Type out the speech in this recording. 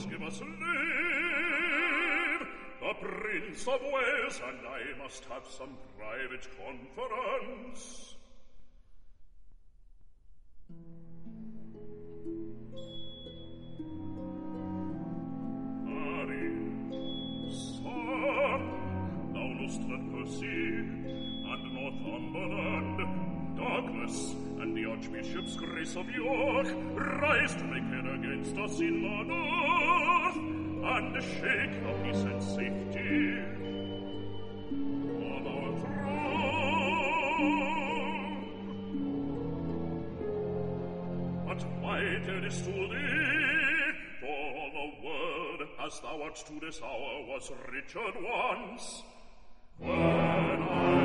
Lords, give us leave. The Prince of Wales and I must have some private conference. Harry, son, thou know'st that Percy and Northumberland, Douglas, and the Archbishop's Grace of York rise to make head against us in the north, and shake the peace and safety of our throne. But why tellest to thee, for all the world, as thou art to this hour, was Richard once, when I